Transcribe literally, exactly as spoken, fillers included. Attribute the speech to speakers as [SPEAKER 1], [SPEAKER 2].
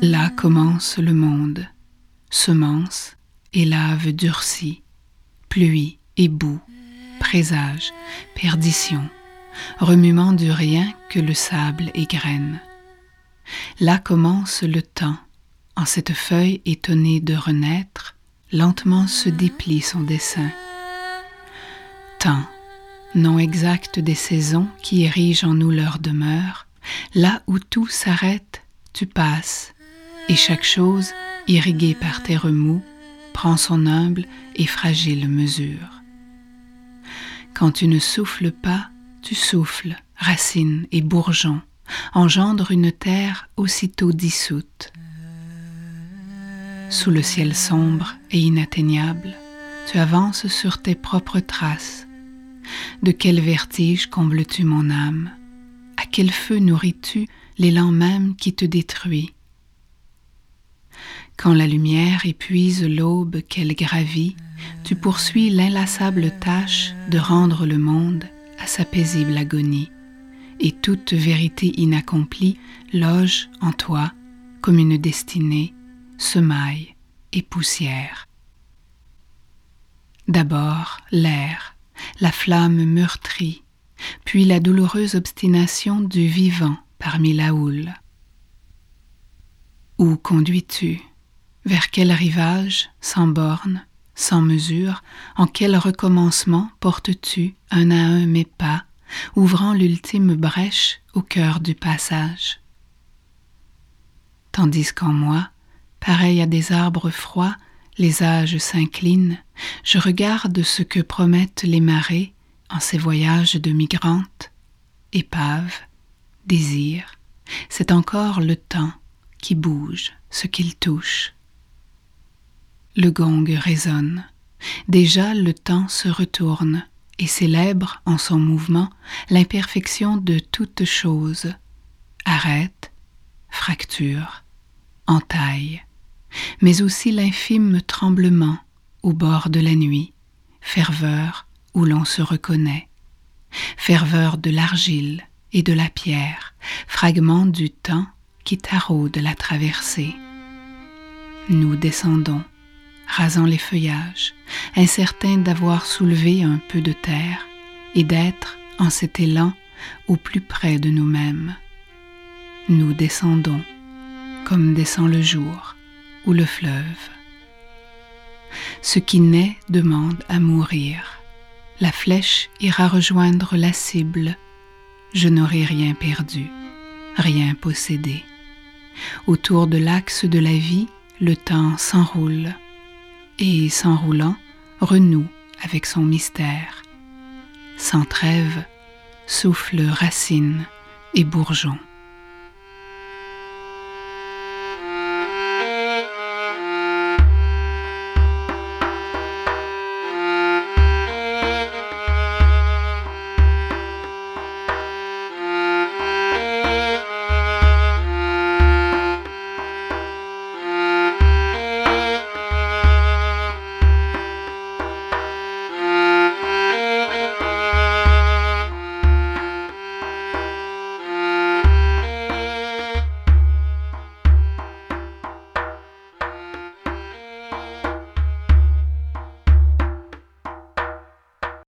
[SPEAKER 1] Là commence le monde, semence et lave durcie, pluie et boue, présage, perdition, remuement du rien que le sable égrène. Là commence le temps, en cette feuille étonnée de renaître, lentement se déplie son dessin. Temps, nom exact des saisons qui érigent en nous leur demeure, là où tout s'arrête, tu passes, et chaque chose, irriguée par tes remous, prend son humble et fragile mesure. Quand tu ne souffles pas, tu souffles, racines et bourgeons, engendre une terre aussitôt dissoute. Sous le ciel sombre et inatteignable, tu avances sur tes propres traces. De quel vertige combles-tu mon âme? À quel feu nourris-tu l'élan même qui te détruit? Quand la lumière épuise l'aube qu'elle gravit, tu poursuis l'inlassable tâche de rendre le monde à sa paisible agonie, et toute vérité inaccomplie loge en toi comme une destinée, semaille et poussière. D'abord l'air, la flamme meurtrie, puis la douloureuse obstination du vivant parmi la houle. Où conduis-tu? Vers quel rivage, sans borne, sans mesure, en quel recommencement portes-tu un à un mes pas, ouvrant l'ultime brèche au cœur du passage? Tandis qu'en moi, pareil à des arbres froids, les âges s'inclinent, je regarde ce que promettent les marées en ces voyages de migrantes, épaves, désirs, c'est encore le temps qui bouge ce qu'il touche. Le gong résonne, déjà le temps se retourne et célèbre en son mouvement l'imperfection de toute chose, arrête, fracture, entaille, mais aussi l'infime tremblement au bord de la nuit, ferveur où l'on se reconnaît, ferveur de l'argile et de la pierre, fragment du temps qui taraude la traversée. Nous descendons, rasant les feuillages, incertains d'avoir soulevé un peu de terre et d'être, en cet élan, au plus près de nous-mêmes. Nous descendons, comme descend le jour ou le fleuve. Ce qui naît demande à mourir. La flèche ira rejoindre la cible. Je n'aurai rien perdu, rien possédé. Autour de l'axe de la vie, le temps s'enroule, et s'enroulant, renoue avec son mystère. Sans trêve, souffle racines et bourgeons.